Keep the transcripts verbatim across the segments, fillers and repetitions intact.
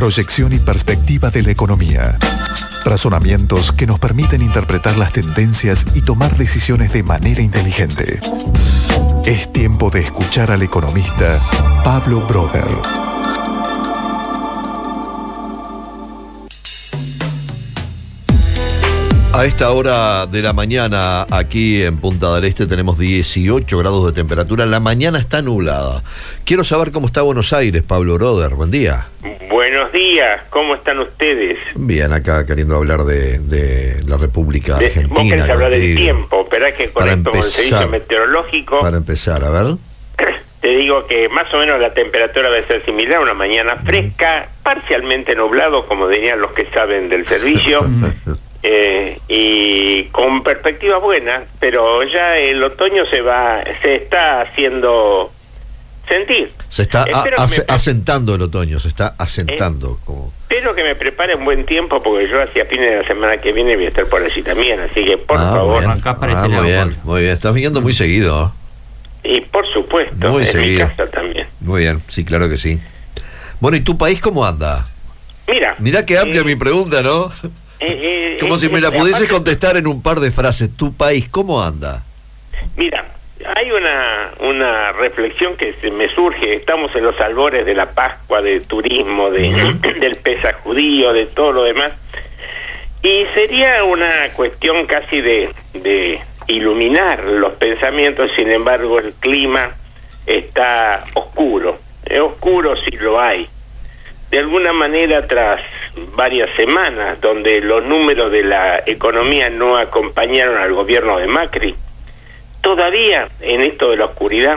proyección y perspectiva de la economía. Razonamientos que nos permiten interpretar las tendencias y tomar decisiones de manera inteligente. Es tiempo de escuchar al economista Pablo Broder. A esta hora de la mañana, aquí en Punta del Este, tenemos dieciocho grados de temperatura. La mañana está nublada. Quiero saber cómo está Buenos Aires, Pablo Broder. Buen día. Buenos días, ¿cómo están ustedes? Bien, acá queriendo hablar de, de la República de, Argentina. Vos querés hablar contigo. del tiempo, pero es que con Para esto con el empezar, servicio meteorológico... Para empezar, a ver... Te digo que más o menos la temperatura debe ser similar, una mañana fresca, parcialmente nublado, como dirían los que saben del servicio... Eh, y con perspectivas buenas, pero ya el otoño se va, se está haciendo sentir. Se está a, me, asentando el otoño, se está asentando. Eh, como... Espero que me preparen buen tiempo, porque yo hacia fines de la semana que viene voy a estar por allí también, así que por ah, favor. Bien. Acá para ah, este muy lado, bien, muy bien. Estás viniendo muy seguido. Y por supuesto, muy en seguido. mi casa también. Muy bien, sí, claro que sí. Bueno, ¿y tu país cómo anda? Mira. Mirá qué amplia eh, mi pregunta, ¿no? Eh, eh, Como eh, si me la eh, pudieses aparte, contestar en un par de frases. ¿Tu país cómo anda? Mira, hay una una reflexión que se me surge. Estamos en los albores de la Pascua, de turismo, de uh-huh. del Pesaj judío, de todo lo demás. Y sería una cuestión casi de, de iluminar los pensamientos. Sin embargo, el clima está oscuro. Es oscuro si lo hay. De alguna manera, tras varias semanas donde los números de la economía no acompañaron al gobierno de Macri, todavía en esto de la oscuridad,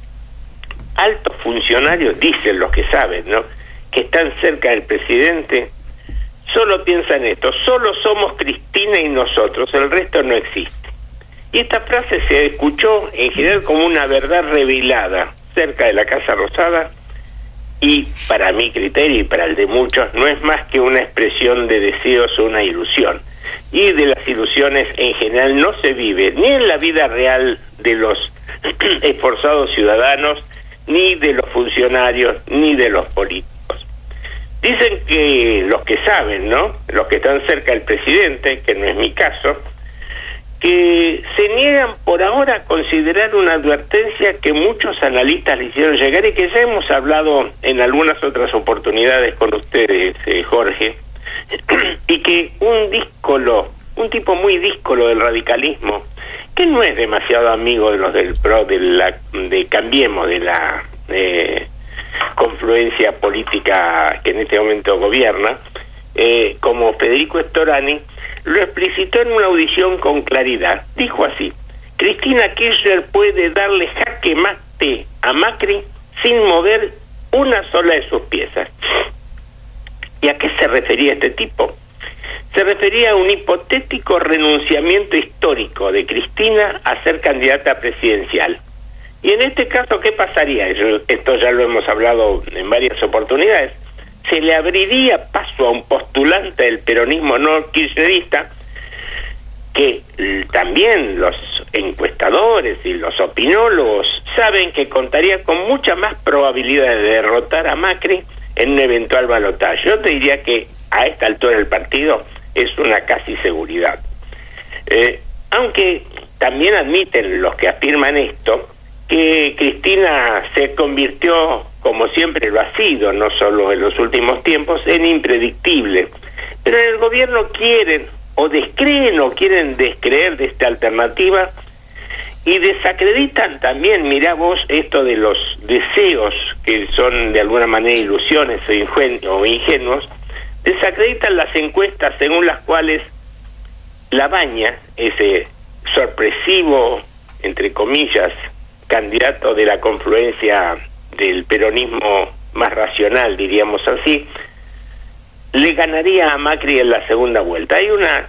altos funcionarios, dicen los que saben, ¿no?, que están cerca del presidente, solo piensan esto: solo somos Cristina y nosotros, el resto no existe. Y esta frase se escuchó en general como una verdad revelada cerca de la Casa Rosada, y para mi criterio y para el de muchos no es más que una expresión de deseos o una ilusión. Y de las ilusiones en general no se vive ni en la vida real de los esforzados ciudadanos, ni de los funcionarios, ni de los políticos. Dicen que los que saben, ¿no?, los que están cerca del presidente, que no es mi caso, que se niegan por ahora a considerar una advertencia que muchos analistas le hicieron llegar y que ya hemos hablado en algunas otras oportunidades con ustedes, eh, Jorge, y que un díscolo, un tipo muy díscolo del radicalismo, que no es demasiado amigo de los del PRO, de la de Cambiemos, de la eh, confluencia política que en este momento gobierna, eh, como Federico Storani, lo explicitó en una audición con claridad. Dijo así: Cristina Kirchner puede darle jaque mate a Macri sin mover una sola de sus piezas. ¿Y a qué se refería este tipo? Se refería a un hipotético renunciamiento histórico de Cristina a ser candidata presidencial. Y en este caso, ¿qué pasaría? Esto ya lo hemos hablado en varias oportunidades. Se le abriría paso a un postulante del peronismo no kirchnerista, que también los encuestadores y los opinólogos saben que contaría con mucha más probabilidad de derrotar a Macri en un eventual balotaje. Yo te diría que a esta altura del partido es una casi seguridad. Eh, aunque también admiten los que afirman esto, que Cristina se convirtió, como siempre lo ha sido, no solo en los últimos tiempos, en impredictible. Pero en el gobierno quieren, o descreen o quieren descreer de esta alternativa, y desacreditan también, mirá vos, esto de los deseos, que son de alguna manera ilusiones o, ingenu- o ingenuos, desacreditan las encuestas según las cuales Labaña, ese sorpresivo, entre comillas, candidato de la confluencia del peronismo más racional, diríamos así, le ganaría a Macri en la segunda vuelta. Hay una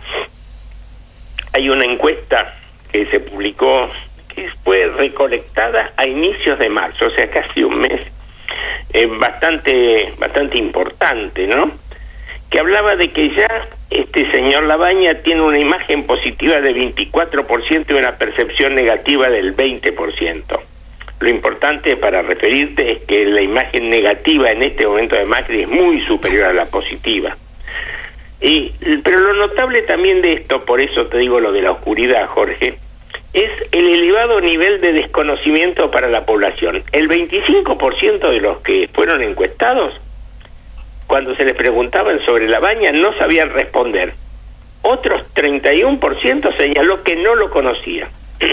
hay una encuesta que se publicó, que fue recolectada a inicios de marzo, o sea, casi un mes, eh, bastante bastante importante, ¿no?, que hablaba de que ya este señor Labaña tiene una imagen positiva de veinticuatro por ciento y una percepción negativa del veinte por ciento. Lo importante para referirte es que la imagen negativa en este momento de Macri es muy superior a la positiva. Y, pero lo notable también de esto, por eso te digo lo de la oscuridad, Jorge, es el elevado nivel de desconocimiento para la población. El veinticinco por ciento de los que fueron encuestados, cuando se les preguntaban sobre la Baña, no sabían responder. Otros treinta y uno por ciento señaló que no lo conocía.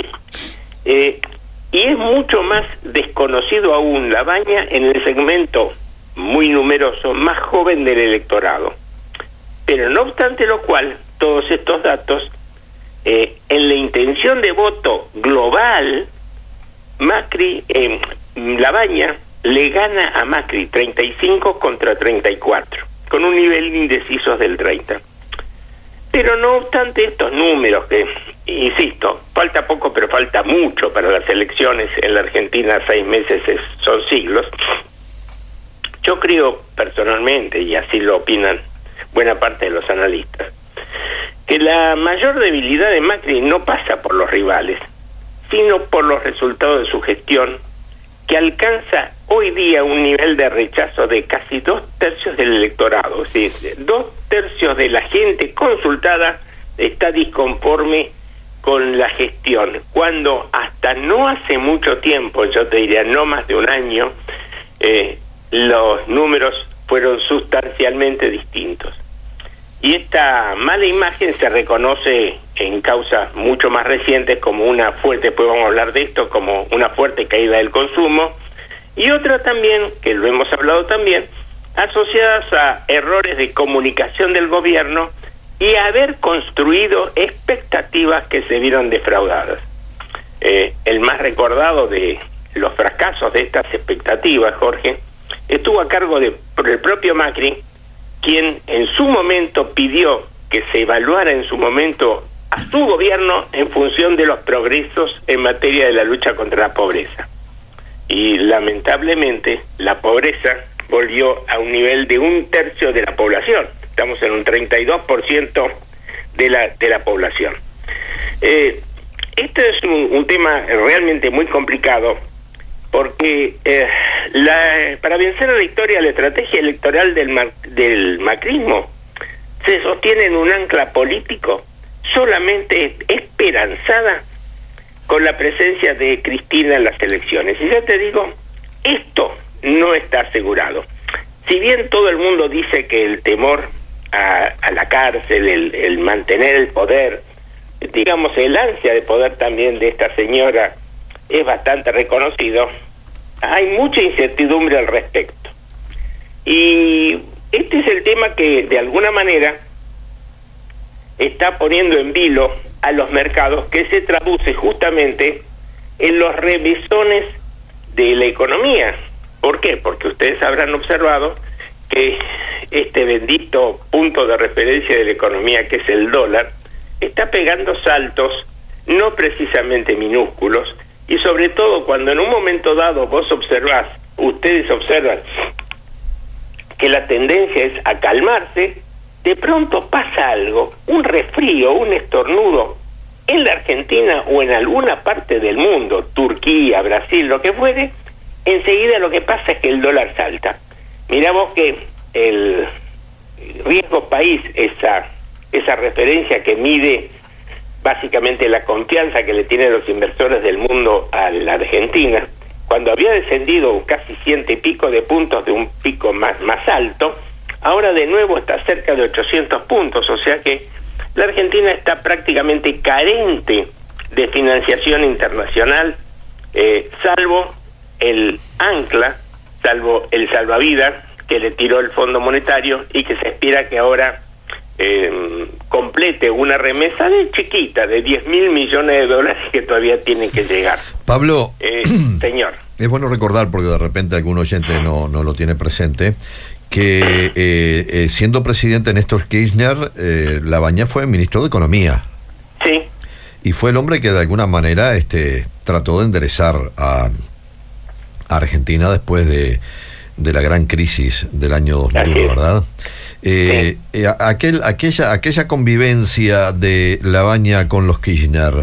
eh, y es mucho más desconocido aún la Baña en el segmento muy numeroso, más joven del electorado. Pero no obstante lo cual, todos estos datos, eh, en la intención de voto global, Macri, eh, la Baña le gana a Macri treinta y cinco contra treinta y cuatro, con un nivel de indecisos del treinta. Pero no obstante estos números, que, insisto, falta poco pero falta mucho para las elecciones en la Argentina, seis meses es, son siglos, yo creo personalmente, y así lo opinan buena parte de los analistas, que la mayor debilidad de Macri no pasa por los rivales, sino por los resultados de su gestión, que alcanza hoy día un nivel de rechazo de casi dos tercios del electorado. Es decir, dos tercios de la gente consultada está disconforme con la gestión, cuando hasta no hace mucho tiempo, yo te diría no más de un año, eh, los números fueron sustancialmente distintos. Y esta mala imagen se reconoce en causas mucho más recientes como una fuerte, después vamos a hablar de esto, como una fuerte caída del consumo, y otra también, que lo hemos hablado también, asociadas a errores de comunicación del gobierno y a haber construido expectativas que se vieron defraudadas. Eh, el más recordado de los fracasos de estas expectativas, Jorge, estuvo a cargo de por el propio Macri, quien en su momento pidió que se evaluara en su momento a su gobierno en función de los progresos en materia de la lucha contra la pobreza. Y lamentablemente la pobreza volvió a un nivel de un tercio de la población. Estamos en un treinta y dos por ciento de la, de la población. Eh, este es un, un tema realmente muy complicado, porque eh, la, para vencer a la historia, la estrategia electoral del, ma, del macrismo se sostiene en un ancla político solamente esperanzada con la presencia de Cristina en las elecciones. Y ya te digo, esto no está asegurado. Si bien todo el mundo dice que el temor a, a la cárcel, el, el mantener el poder, digamos el ansia de poder también de esta señora es bastante reconocido, hay mucha incertidumbre al respecto. Y este es el tema que de alguna manera está poniendo en vilo a los mercados, que se traduce justamente en los remesones de la economía. ¿Por qué? Porque ustedes habrán observado que este bendito punto de referencia de la economía, que es el dólar, está pegando saltos no precisamente minúsculos, y sobre todo cuando en un momento dado vos observás, ustedes observan que la tendencia es a calmarse, de pronto pasa algo, un resfrío, un estornudo en la Argentina o en alguna parte del mundo, Turquía, Brasil, lo que fuere, enseguida lo que pasa es que el dólar salta. Mirá vos que el riesgo país, esa, esa referencia que mide básicamente la confianza que le tienen los inversores del mundo a la Argentina, cuando había descendido casi ciento y pico de puntos de un pico más, más alto, ahora de nuevo está cerca de ochocientos puntos, o sea que la Argentina está prácticamente carente de financiación internacional, eh, salvo el ancla, salvo el salvavidas que le tiró el Fondo Monetario y que se espera que ahora eh, complete una remesa de chiquita, de diez mil millones de dólares que todavía tienen que llegar. Pablo, eh, señor. Es bueno recordar, porque de repente algún oyente no, no lo tiene presente, que eh, eh, siendo presidente Néstor Kirchner, eh, Labaña fue ministro de Economía. Sí. Y fue el hombre que de alguna manera este, trató de enderezar a, a Argentina después de, de la gran crisis del año dos mil uno, ¿verdad? Eh, sí. eh, aquel, aquella, aquella convivencia de Labaña con los Kirchner,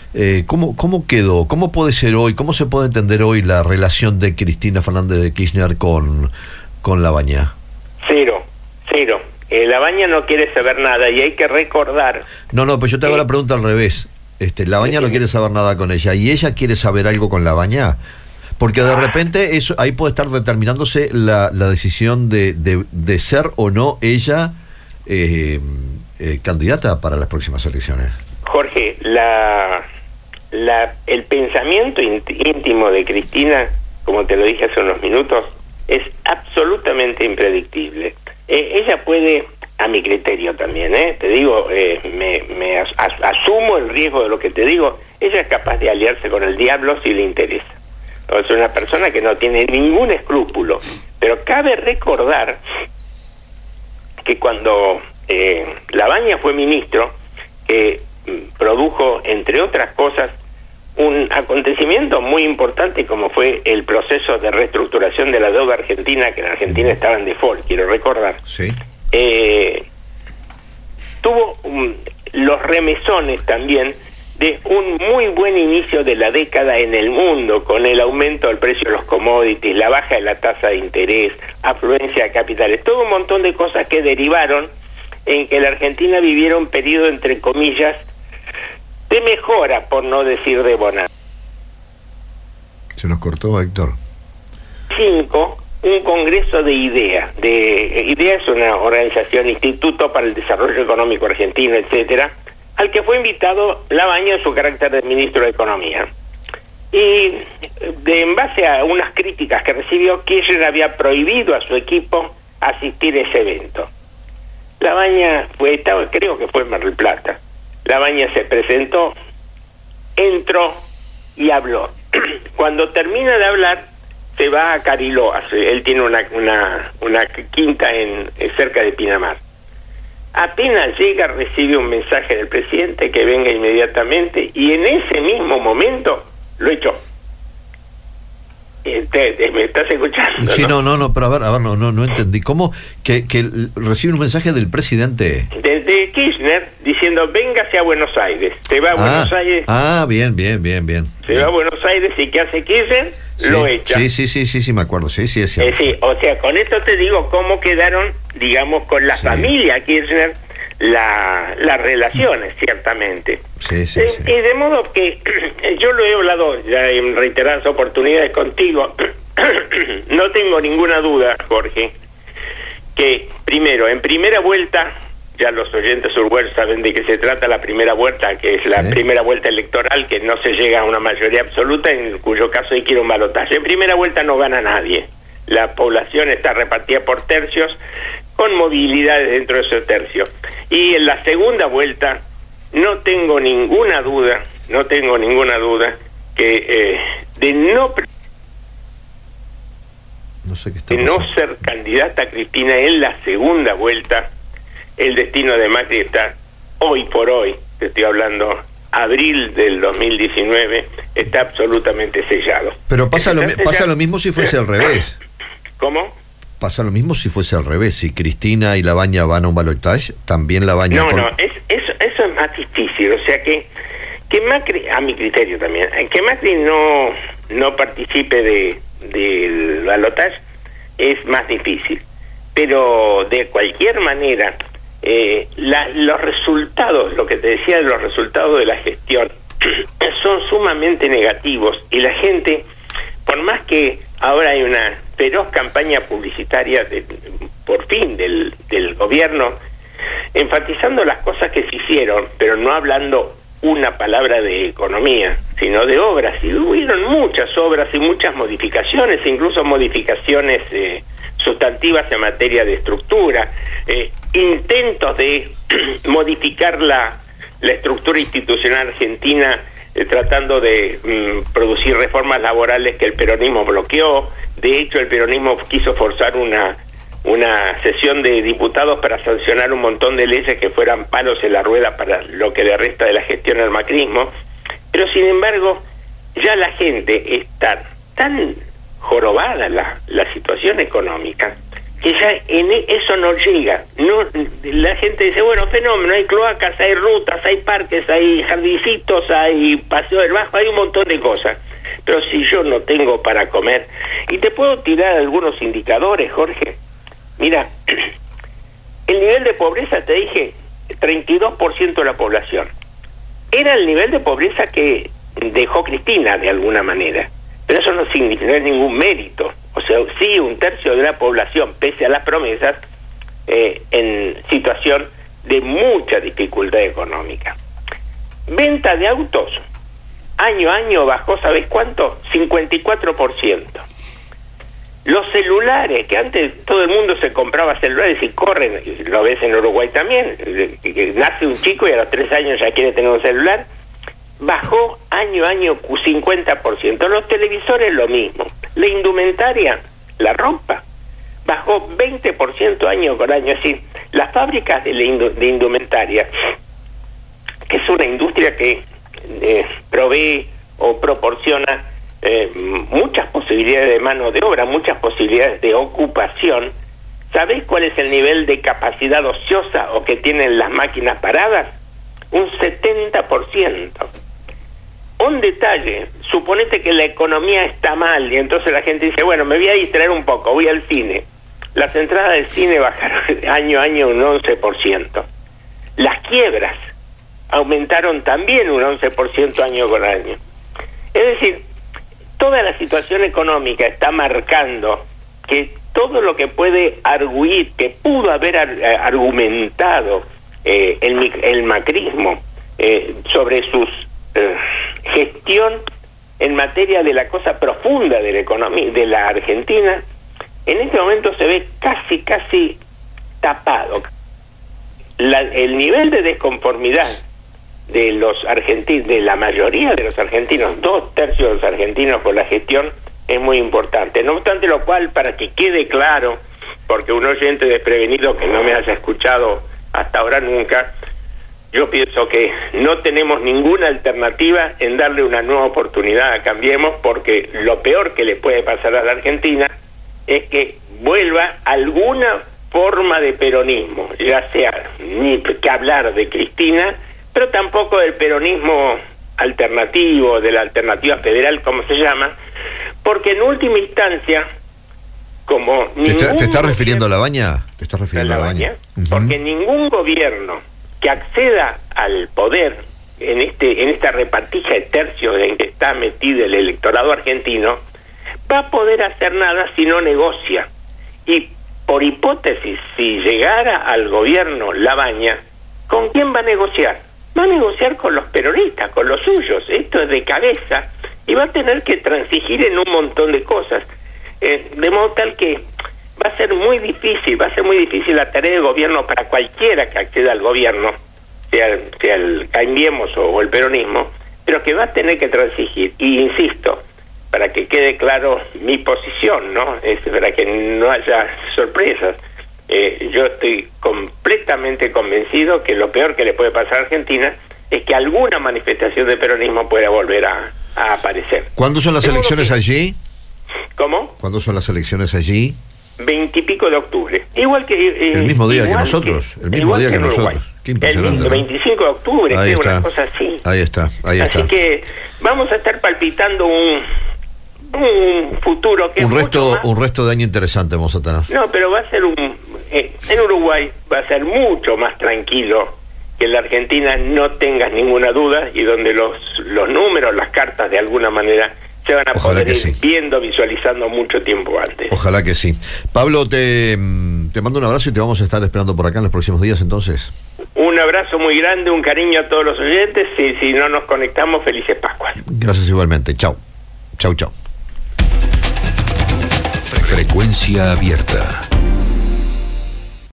Eh, ¿cómo, ¿Cómo quedó? ¿Cómo puede ser hoy? ¿Cómo se puede entender hoy la relación de Cristina Fernández de Kirchner con, con Labaña? Cero, cero. Eh, Labaña no quiere saber nada y hay que recordar... No, no, pues yo te hago eh, la pregunta al revés. Este, Labaña no quiere saber nada con ella y ella quiere saber algo con Labaña. Porque de repente eso ahí puede estar determinándose la, la decisión de, de, de ser o no ella eh, eh, candidata para las próximas elecciones. Jorge, la... La, el pensamiento íntimo de Cristina, como te lo dije hace unos minutos, es absolutamente impredictible. Eh, ella puede, a mi criterio también, eh, te digo, eh, me, me as, as, asumo el riesgo de lo que te digo, ella es capaz de aliarse con el diablo si le interesa. No, es una persona que no tiene ningún escrúpulo, pero cabe recordar que cuando eh, Labaña fue ministro, eh, produjo, entre otras cosas, un acontecimiento muy importante como fue el proceso de reestructuración de la deuda argentina, que en Argentina estaba en default, quiero recordar. Sí. Eh, tuvo um, los remesones también de un muy buen inicio de la década en el mundo, con el aumento del precio de los commodities, la baja de la tasa de interés, afluencia de capitales, todo un montón de cosas que derivaron en que la Argentina viviera un periodo, entre comillas, de mejora, por no decir de bonanza. Se nos cortó, Héctor. Cinco, un congreso de IDEA. De, IDEA es una organización, Instituto para el Desarrollo Económico Argentino, etcétera, al que fue invitado Labaña en su carácter de ministro de Economía. Y de, en base a unas críticas que recibió, Kirchner había prohibido a su equipo asistir a ese evento. Labaña fue, estaba, creo que fue en Mar del Plata. Labaña se presentó, entró y habló. Cuando termina de hablar, se va a Cariloa. Él tiene una, una, una quinta en, en cerca de Pinamar. Apenas llega, recibe un mensaje del presidente que venga inmediatamente y en ese mismo momento lo echó. Te, te, ¿Me estás escuchando? Sí, no, no, no, no pero a ver, a ver, no, no, no entendí. ¿Cómo que, que recibe un mensaje del presidente? Desde Kirchner diciendo, véngase a Buenos Aires. Se va a ah, Buenos Aires. Ah, bien, bien, bien, bien. Se bien. va a Buenos Aires y ¿qué hace Kirchner? Sí, lo echa. Sí, sí, sí, sí, sí, me acuerdo. Sí, sí, es cierto. Eh, sí, o sea, con esto te digo cómo quedaron, digamos, con la sí. familia Kirchner, la, las relaciones, ciertamente. Sí, sí, eh, sí. Y de modo que yo lo he hablado ya en reiteradas oportunidades contigo. No tengo ninguna duda, Jorge, que primero, en primera vuelta, ya los oyentes uruguayos saben de qué se trata la primera vuelta, que es la sí. primera vuelta electoral, que no se llega a una mayoría absoluta, en cuyo caso hay que ir a un balotaje. En primera vuelta no gana nadie. La población está repartida por tercios, con movilidades dentro de esos tercios. Y en la segunda vuelta, no tengo ninguna duda, no tengo ninguna duda, que eh, de no... No sé qué está de no ser candidata Cristina en la segunda vuelta, el destino de Macri está hoy por hoy, te estoy hablando abril del dos mil diecinueve, está absolutamente sellado. Pero pasa lo, sellado? pasa lo mismo si fuese al revés. ¿Cómo? Pasa lo mismo si fuese al revés. Si Cristina y Labaña van a un balotaje, también Labaña... No, con... no, es, eso, eso es más difícil. O sea que, que Macri, a mi criterio también, que Macri no, no participe de del balotaje es más difícil. Pero de cualquier manera, eh, la, los resultados, lo que te decía de los resultados de la gestión, son sumamente negativos. Y la gente, por más que ahora hay una feroz campaña publicitaria de, por fin del, del gobierno, enfatizando las cosas que se hicieron, pero no hablando una palabra de economía, sino de obras, y hubieron muchas obras y muchas modificaciones, incluso modificaciones eh, sustantivas en materia de estructura, eh, intentos de modificar la, la estructura institucional argentina, eh, tratando de mm, producir reformas laborales que el peronismo bloqueó. De hecho, el peronismo quiso forzar una una sesión de diputados para sancionar un montón de leyes que fueran palos en la rueda para lo que le resta de la gestión al macrismo. Pero sin embargo, ya la gente está tan jorobada la, la situación económica, que ya en eso no llega. No, la gente dice, bueno, fenómeno, hay cloacas, hay rutas, hay parques, hay jardincitos, hay paseo del Bajo, hay un montón de cosas. Pero si yo no tengo para comer, y te puedo tirar algunos indicadores, Jorge. Mira, el nivel de pobreza, te dije, treinta y dos por ciento de la población. Era el nivel de pobreza que dejó Cristina, de alguna manera. Pero eso no significa, no es ningún mérito. O sea, sí, un tercio de la población, pese a las promesas, eh, en situación de mucha dificultad económica. Venta de autos, año a año bajó, ¿sabes cuánto? cincuenta y cuatro por ciento. Los celulares, que antes todo el mundo se compraba celulares y corren, lo ves en Uruguay también, que nace un chico y a los tres años ya quiere tener un celular, bajó año a año cincuenta por ciento. Los televisores lo mismo. La indumentaria, la ropa, bajó veinte por ciento año con año. Es decir, las fábricas de, la indu- de indumentaria, que es una industria que eh, provee o proporciona eh, muchas posibilidades de mano de obra, muchas posibilidades de ocupación. ¿Sabés cuál es el nivel de capacidad ociosa o que tienen las máquinas paradas? Un setenta por ciento. Un detalle, suponete que la economía está mal y entonces la gente dice, bueno, me voy a distraer un poco, voy al cine. Las entradas del cine bajaron año a año un once por ciento. Las quiebras aumentaron también un once por ciento año con año. Es decir, toda la situación económica está marcando que todo lo que puede arguir, que pudo haber ar- argumentado eh, el, el macrismo eh, sobre sus eh, gestión en materia de la cosa profunda de la economía de la Argentina, en este momento se ve casi, casi tapado. La, el nivel de desconformidad de los argentinos, de la mayoría de los argentinos, dos tercios de los argentinos con la gestión, es muy importante. No obstante lo cual, para que quede claro, porque un oyente desprevenido que no me haya escuchado hasta ahora nunca, yo pienso que no tenemos ninguna alternativa en darle una nueva oportunidad a Cambiemos, porque lo peor que le puede pasar a la Argentina es que vuelva alguna forma de peronismo, ya sea ni que hablar de Cristina, pero tampoco del peronismo alternativo, de la alternativa federal, como se llama, porque en última instancia, como ¿Te, está, ¿Te estás refiriendo a Labaña? ¿Te estás refiriendo a Labaña? Uh-huh. Porque ningún gobierno que acceda al poder en este en esta repartija de tercios en que está metido el electorado argentino va a poder hacer nada si no negocia. Y por hipótesis, si llegara al gobierno Labaña, ¿con quién va a negociar? Va a negociar con los peronistas, con los suyos. Esto es de cabeza, y va a tener que transigir en un montón de cosas, eh, de modo tal que va a ser muy difícil, va a ser muy difícil la tarea de gobierno para cualquiera que acceda al gobierno, sea, sea el Cambiemos o, o el peronismo, pero que va a tener que transigir. Y insisto, para que quede claro mi posición, ¿no? Es para que no haya sorpresas. Eh, yo estoy completamente convencido que lo peor que le puede pasar a Argentina es que alguna manifestación de peronismo pueda volver a, a aparecer. ¿Cuándo son las Seguro elecciones que... allí? ¿Cómo? ¿Cuándo son las elecciones allí? Veintipico de octubre. Igual que... Eh, el mismo día que nosotros. Que, el mismo día que, que nosotros. Qué impresionante. El veinticinco de octubre, ahí que está. Una cosa así. Ahí está, ahí así está. que vamos a estar palpitando un... un futuro que un es resto mucho más... un resto de año interesante vamos a tener. No, pero va a ser un eh, en Uruguay va a ser mucho más tranquilo que en la Argentina, no tengas ninguna duda, y donde los los números, las cartas de alguna manera se van a Ojalá poder ir sí. viendo, visualizando mucho tiempo antes. Ojalá que sí. Pablo, te, te mando un abrazo y te vamos a estar esperando por acá en los próximos días entonces. Un abrazo muy grande, un cariño a todos los oyentes, y si no nos conectamos, felices Pascuas. Gracias igualmente. Chau. Chau, chau. Frecuencia abierta.